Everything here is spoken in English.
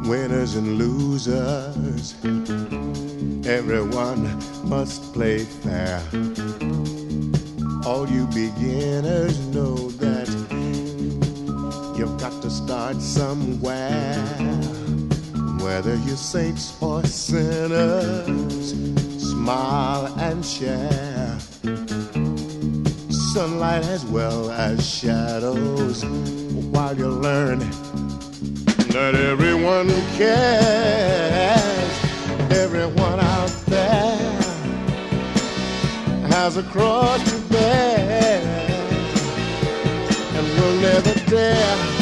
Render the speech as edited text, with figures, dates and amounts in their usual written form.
winners and losers. Everyone must play fair. All you beginners know that you've got to start somewhere. Whether you're saints or sinners, smile and share. Sunlight as well as shadows, while you learn that everyone cares. Everyone out there has a cross to bear, and will never dare